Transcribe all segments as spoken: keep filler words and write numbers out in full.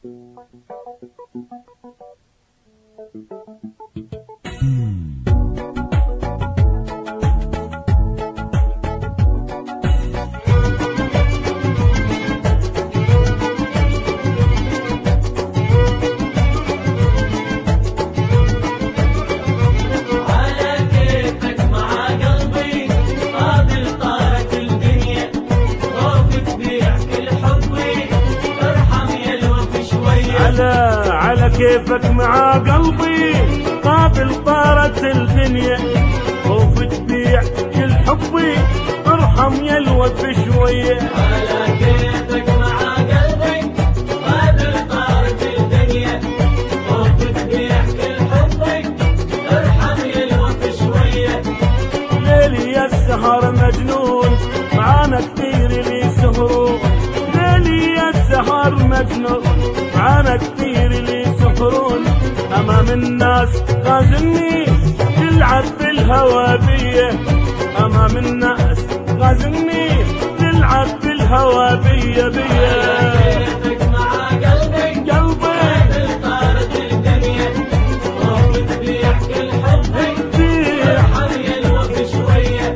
على كيفك مع قلبي قابل طارت الدنيا، خوف تبيع كل حبي ارحم يا الوف شوية. على كيفك مع قلبي قابل طارت الدنيا، خوف تبيع كل حبي ارحم يا الوف شوية. ليلي يا السهر مجنون معانا كثير اللي يسهرون، ليلي يا السهر مجنون معانا كثير اللي يسهرون، امام الناس غازلني تلعب بالهوى بيه، امام الناس غازلني تلعب بالهوى بيه بيه. على كيفك مع قلبي قلبي قابل طارت الدنيا، خوف تبيع كل حبي ارحم يا الوف شوية.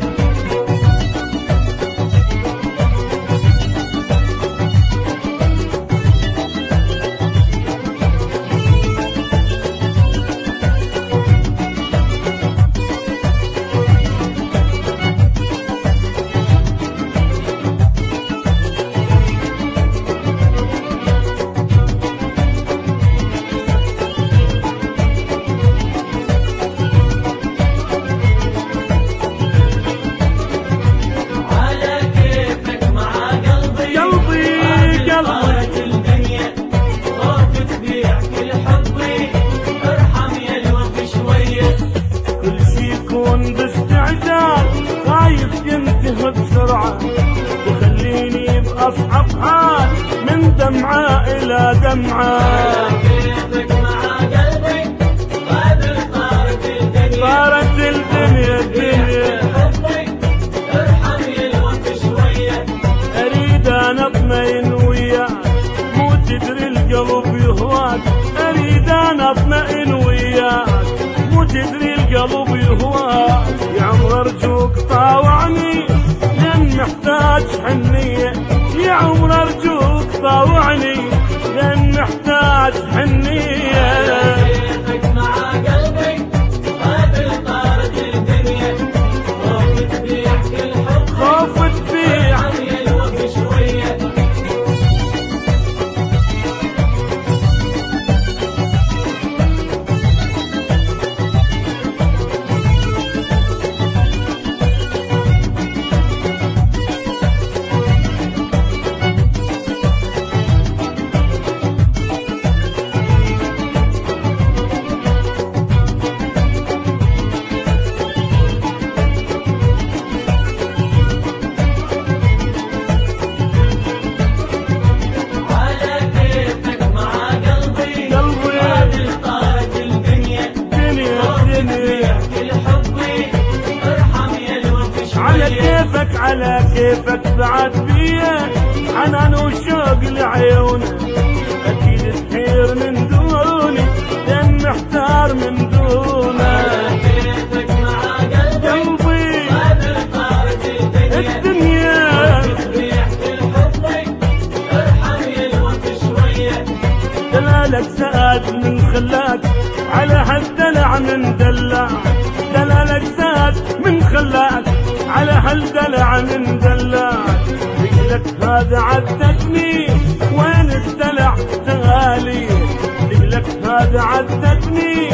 بسرعة وخليني بأصعب حال من دمعة إلى دمعة. على كيفك مع قلبي قابل طارت الدنيا، طارت الدنيا الدنيا حبي ارحم يا الوف شوية. أريد أنا أطمئن وياك مو تدري القلب يهواك، أريد أنا أطمئن وياك مو تدري القلب يهواك. يا عمر أرجوك طاوعني لأن محتاج حنية، يا عمر أرجوك طاوعني لأن محتاج حنية. على كيفك مع قلبي قابل طارت الدنيا، خوف تبيع كل حب خوف تبيع ارحم يا الوف شوية. على كيفك بعد بيه حنان وشوق لعيونه، اكيد تحير من دوني لان محتار من دونه. على كيفك مع قلبي قابل طارت الدنيا، تبيع كل حبي ارحم يا الوف شوية. دلالك زاد من خلاك على هالدلع من دلع، دلالك زاد من خلاك على هالدلع من دلع. رجلك هذا عدتني وين الدلع تغالي، رجلك هذا عدتني